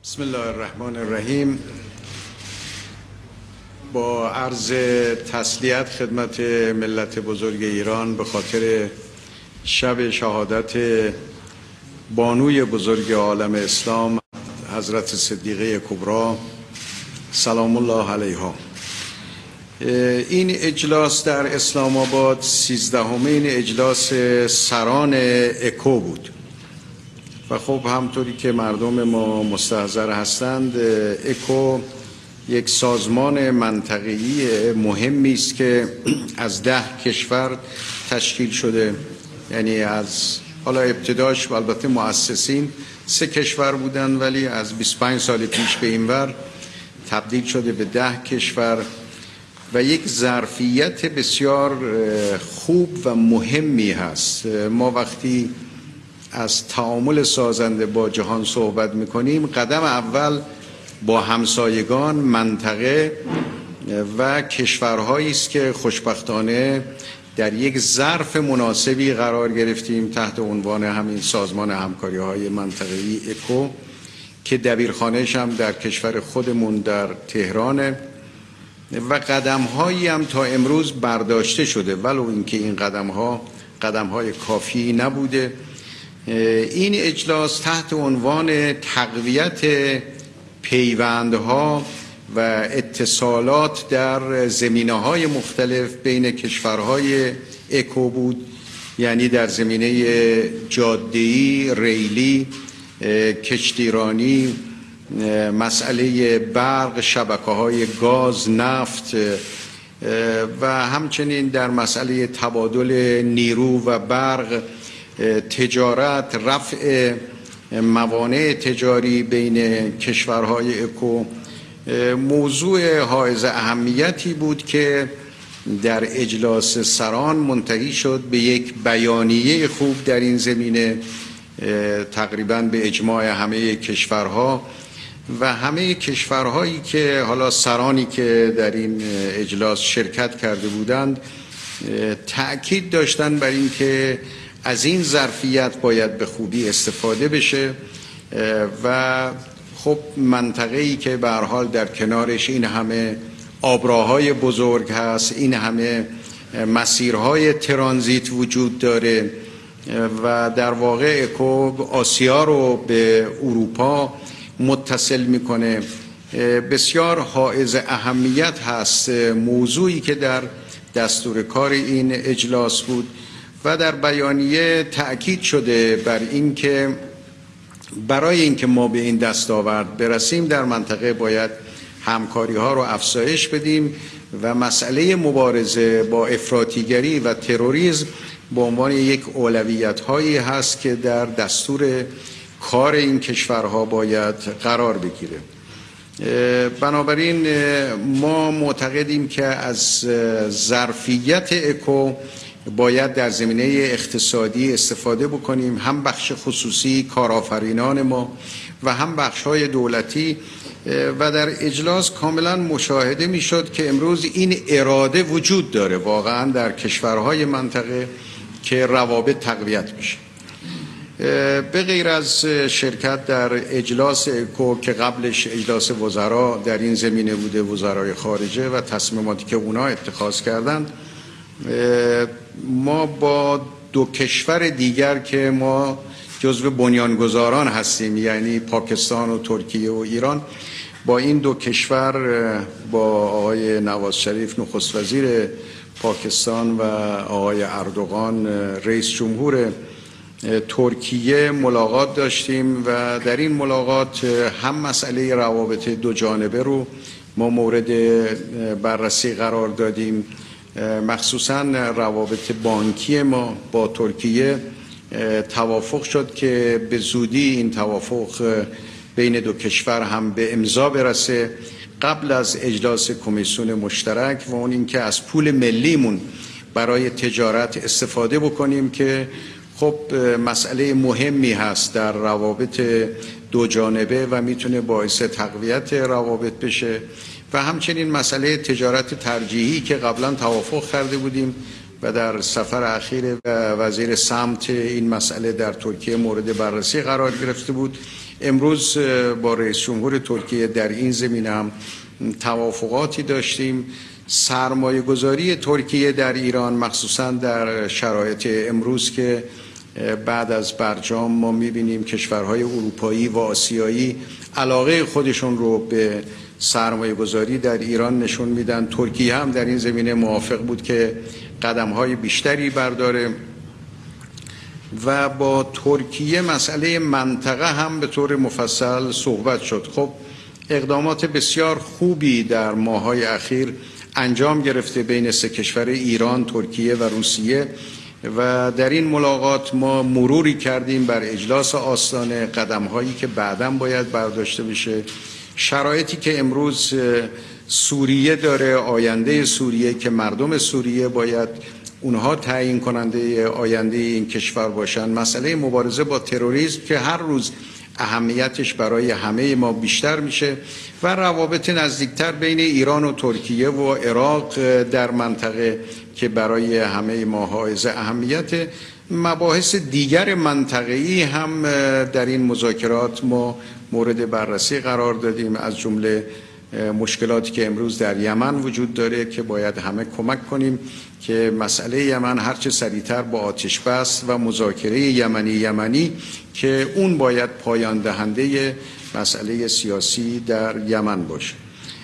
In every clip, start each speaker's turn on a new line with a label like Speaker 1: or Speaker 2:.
Speaker 1: بسم الله الرحمن الرحیم. با عرض تسلیت خدمت ملت بزرگ ایران به خاطر شب شهادت بانوی بزرگ عالم اسلام حضرت صدیقه کبری سلام الله علیها. این اجلاس در اسلام آباد 13مین اجلاس سران اکو بود و خب همطوری که مردم ما مستحضر هستند، اکو یک سازمان منطقه‌ای مهمی است که از 10 کشور تشکیل شده. یعنی از حالا ابتداش و البته مؤسسین 3 کشور بودن، ولی از 25 سال پیش به این ور تبدیل شده به 10 کشور و یک ظرفیت بسیار خوب و مهمی هست. ما وقتی از تعامل سازنده با جهان صحبت میکنیم، قدم اول با همسایگان، منطقه و کشورهایی است که خوشبختانه در یک ظرف مناسبی قرار گرفتیم تحت عنوان همین سازمان همکاری‌های منطقه‌ای اکو که دبیرخانه‌اش هم در کشور خودمون در تهرانه و قدم‌هایی هم تا امروز برداشته شده، ولو اینکه این قدم‌های کافی نبوده. این اجلاس تحت عنوان تقویت پیوندها و اتصالات در زمینه‌های مختلف بین کشورهای اکو بود، یعنی در زمینه جاده‌ای، ریلی، کشتیرانی، مسئله برق، شبکه‌های گاز، نفت و همچنین در مسئله تبادل نیرو و برق، تجارت، رفع موانع تجاری بین کشورهای اکو موضوع حائز اهمیتی بود که در اجلاس سران منتهی شد به یک بیانیه خوب در این زمینه، تقریباً به اجماع همه کشورها و همه کشورهایی که حالا سرانی که در این اجلاس شرکت کرده بودند تأکید داشتند بر این که از این ظرفیت باید به خوبی استفاده بشه و خب منطقه‌ای که به هر حال در کنارش این همه آبراهای بزرگ هست، این همه مسیرهای ترانزیت وجود داره و در واقع اکو آسیا رو به اروپا متصل میکنه، بسیار حائز اهمیت هست موضوعی که در دستور کار این اجلاس بود و در بیانیه تأکید شده بر این که برای اینکه ما به این دستاورد برسیم در منطقه باید همکاری ها رو افزایش بدیم و مسئله مبارزه با افراطیگری و تروریسم به عنوان یک اولویت هایی هست که در دستور کار این کشورها باید قرار بگیره. بنابراین ما معتقدیم که از ظرفیت اکو باید در زمینه اقتصادی استفاده بکنیم، هم بخش خصوصی، کارآفرینان ما و هم بخش‌های دولتی و در اجلاس کاملا مشاهده می‌شد که امروز این اراده وجود داره واقعا در کشورهای منطقه که روابط تقویت بشه. به غیر از شرکت در اجلاس اکو که قبلش اجلاس وزرا در این زمینه بوده، وزرای خارجه و تصمیماتی که اونا اتخاذ کردند، ما با 2 کشور دیگر که ما جزو بنیانگذاران هستیم، یعنی پاکستان و ترکیه و ایران، با این 2 کشور، با آقای نواز شریف نخست وزیر پاکستان و آقای اردوغان رئیس جمهور ترکیه ملاقات داشتیم و در این ملاقات هم مسئله روابط 2 جانبه رو ما مورد بررسی قرار دادیم، مخصوصاً روابط بانکی ما با ترکیه توافق شد که به زودی این توافق بین 2 کشور هم به امضا برسه قبل از اجلاس کمیسیون مشترک و اون اینکه از پول ملیمون برای تجارت استفاده بکنیم که خب مسئله مهمی هست در روابط 2 جانبه و میتونه باعث تقویت روابط بشه و همچنین مسئله تجارت ترجیحی که قبلا توافق کرده بودیم و در سفر اخیر وزیر سمت این مسئله در ترکیه مورد بررسی قرار گرفته بود. امروز با رئیس جمهور ترکیه در این زمینه هم توافقاتی داشتیم. سرمایه گذاری ترکیه در ایران مخصوصا در شرایط امروز که بعد از برجام ما می‌بینیم کشورهای اروپایی و آسیایی علاقه خودشون رو به سرمایه گذاری در ایران نشون میدن. ترکیه هم در این زمینه موافق بود که قدم‌های بیشتری برداره و با ترکیه مسئله منطقه هم به طور مفصل صحبت شد. خب اقدامات بسیار خوبی در ماه‌های اخیر انجام گرفته بین سه کشور ایران، ترکیه و روسیه و در این ملاقات ما مروری کردیم بر اجلاس آستانه قدم‌هایی که بعداً باید برداشته بشه، شرایطی که امروز سوریه داره، آینده سوریه که مردم سوریه باید اونها تعیین کننده آینده این کشور باشن، مسئله مبارزه با تروریسم که هر روز اهمیتش برای همه ما بیشتر میشه و روابط نزدیکتر بین ایران و ترکیه و عراق در منطقه که برای همه ما حائز اهمیت. مباحث دیگر منطقه‌ای هم در این مذاکرات ما مورد بررسی قرار دادیم، از جمله مشکلاتی که امروز در یمن وجود داره که باید همه کمک کنیم که مسئله یمن هرچه سریعتر با آتش بس و مذاکره یمنی که اون باید پایان دهنده مسئله سیاسی در یمن باشه.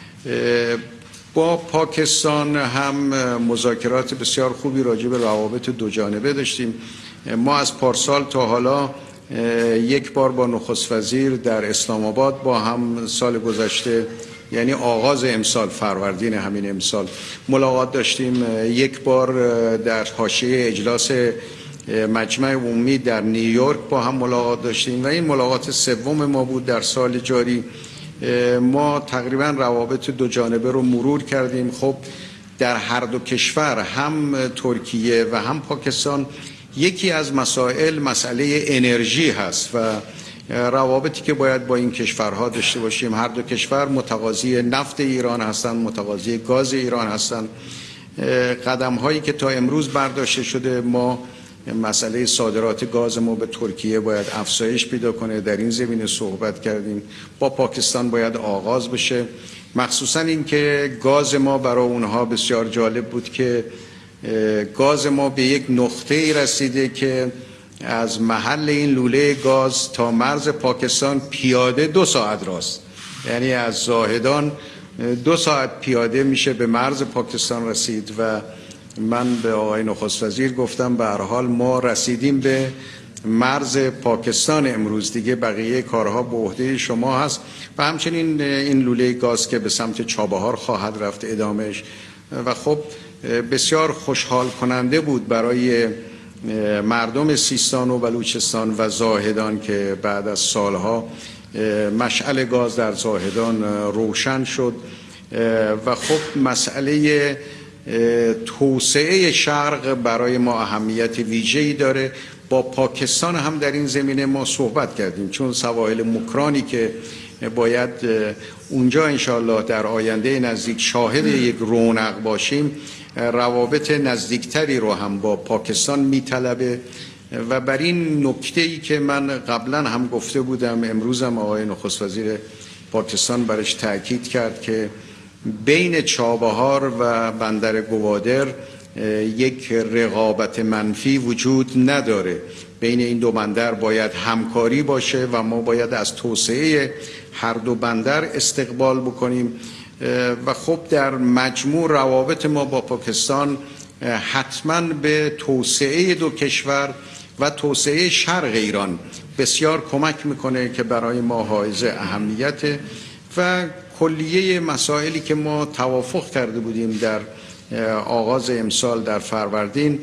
Speaker 1: با پاکستان هم مذاکرات بسیار خوبی راجع به روابط دو جانبه داشتیم. ما از پارسال تا حالا یک بار با نخست وزیر در اسلام آباد با هم سال گذشته، یعنی آغاز امسال، فروردین همین امسال ملاقات داشتیم. یک بار در حاشیه اجلاس مجمع عمومی در نیویورک با هم ملاقات داشتیم و این ملاقات سوم ما بود در سال جاری. ما تقریبا روابط دو جانبه رو مرور کردیم. خب در هر دو کشور، هم ترکیه و هم پاکستان، یکی از مسائل مسئله انرژی هست و روابطی که باید با این کشورها داشته باشیم. هر دو کشور متقاضی نفت ایران هستند، متقاضی گاز ایران هستند. قدم هایی که تا امروز برداشته شده، ما مسئله صادرات گاز ما به ترکیه باید افزایش پیدا کنه، در این زمینه صحبت کردیم. با پاکستان باید آغاز بشه، مخصوصا این که گاز ما برای اونها بسیار جالب بود که گاز ما به یک نقطه‌ای رسیده که از محل این لوله گاز تا مرز پاکستان پیاده 2 ساعت راست، یعنی از زاهدان 2 ساعت پیاده میشه به مرز پاکستان رسید و من به آقای نخست وزیر گفتم به هر حال ما رسیدیم به مرز پاکستان امروز، دیگه بقیه کارها به عهده شما هست و همچنین این لوله گاز که به سمت چابهار خواهد رفت ادامهش. و خب بسیار خوشحال کننده بود برای مردم سیستان و بلوچستان و زاهدان که بعد از سالها مشعل گاز در زاهدان روشن شد و خب مسئله توسعه شرق برای ما اهمیت ویژه‌ای داره. با پاکستان هم در این زمینه ما صحبت کردیم، چون سواحل مکرانی که باید اونجا انشاءالله در آینده نزدیک شاهد یک رونق باشیم، روابط نزدیکتری رو هم با پاکستان میطلبه و بر این نکته‌ای که من قبلا هم گفته بودم، امروز هم آقای نخست وزیر پاکستان برش تاکید کرد که بین چابهار و بندر گوادر یک رقابت منفی وجود نداره. بین این دو بندر باید همکاری باشه و ما باید از توسعه هر دو بندر استقبال بکنیم و خب در مجموع روابط ما با پاکستان حتما به توسعه دو کشور و توسعه شرق ایران بسیار کمک میکنه که برای ما حائز اهمیت و کلیه مسائلی که ما توافق کرده بودیم در آغاز امسال در فروردین،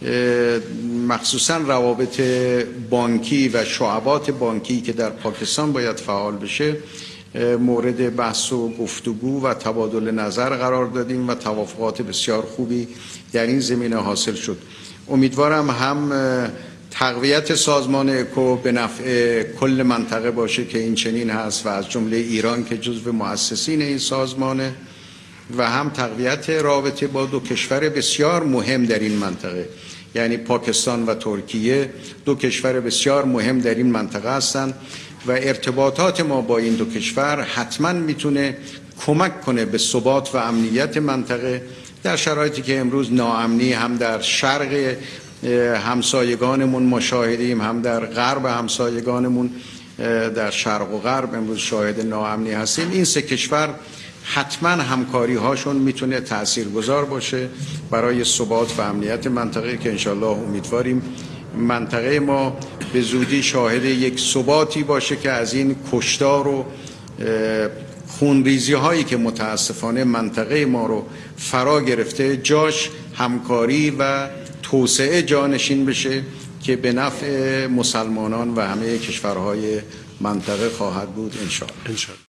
Speaker 1: مخصوصا روابط بانکی و شعبات بانکی که در پاکستان باید فعال بشه، مورد بحث و گفتگو و تبادل نظر قرار دادیم و توافقات بسیار خوبی در این زمینه حاصل شد. امیدوارم هم تقویت سازمان اکو به نفع کل منطقه باشه که این چنین هست و از جمله ایران که جزو مؤسسین این سازمانه، و هم تقویت رابطه با دو کشور بسیار مهم در این منطقه، یعنی پاکستان و ترکیه دو کشور بسیار مهم در این منطقه هستند و ارتباطات ما با این دو کشور حتما میتونه کمک کنه به ثبات و امنیت منطقه در شرایطی که امروز ناامنی هم در شرق همسایگانمون مشاهدیم، هم در غرب همسایگانمون در شرق و غرب امروز شاهد ناامنی هستیم. این سه کشور حتما همکاری هاشون میتونه تاثیرگذار باشه برای ثبات و امنیت منطقه که انشالله امیدواریم منطقه ما به زودی شاهد یک ثباتی باشه که از این کشتار و خونریزی هایی که متاسفانه منطقه ما رو فرا گرفته جاش همکاری و توسعه جانشین بشه که به نفع مسلمانان و همه کشورهای منطقه خواهد بود انشاءالله.